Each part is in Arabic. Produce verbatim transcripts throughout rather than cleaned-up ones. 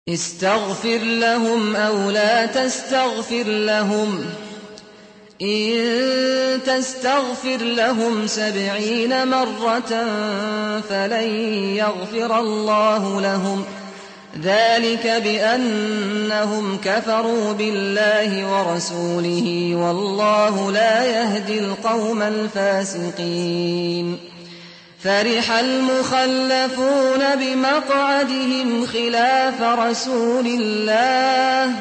استغفر لهم أو لا تستغفر لهم إن تستغفر لهم سبعين مرة فلن يغفر الله لهم ذلك بأنهم كفروا بالله ورسوله والله لا يهدي القوم الفاسقين. فرح المخلفون بمقعدهم خلاف رسول الله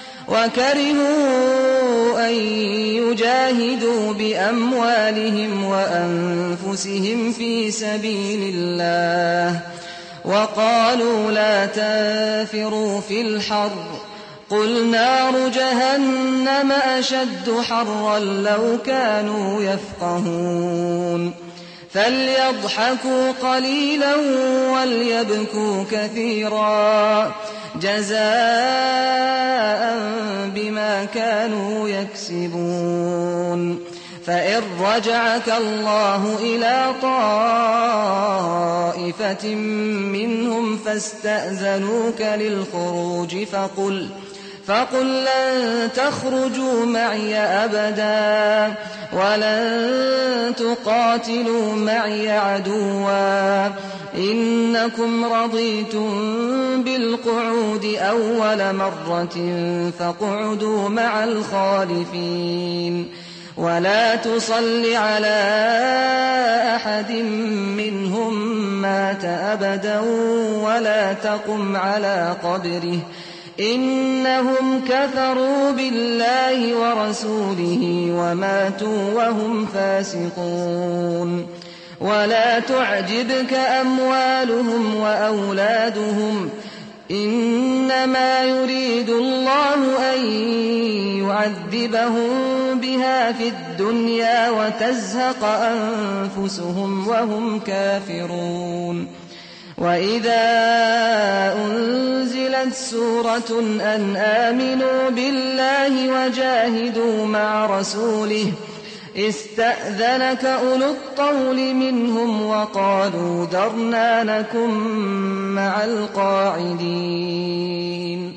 وكرهوا أن يجاهدوا بأموالهم وأنفسهم في سبيل الله وقالوا لا تنفروا في الحر قل نار جهنم أشد حرا لو كانوا يفقهون. فليضحكوا قليلا وليبكوا كثيرا جزاء بما كانوا يكسبون. فإن رجعك الله إلى طائفة منهم فاستأذنوك للخروج فقل فقل لن تخرجوا معي أبدا ولن تقاتلوا معي عدوا إنكم رضيتم بالقعود أول مرة فاقعدوا مع الخالفين ولا تصل على أحد منهم مات أبدا ولا تقم على قبره إنهم كفروا بالله ورسوله وماتوا وهم فاسقون. ولا تعجبك أموالهم وأولادهم إنما يريد الله أن يعذبهم بها في الدنيا وتزهق أنفسهم وهم كافرون. وإذا أنزلت سورة أن آمنوا بالله وجاهدوا مع رسوله استأذنك أولو الطول منهم وقالوا ذرنا نكن مع القاعدين.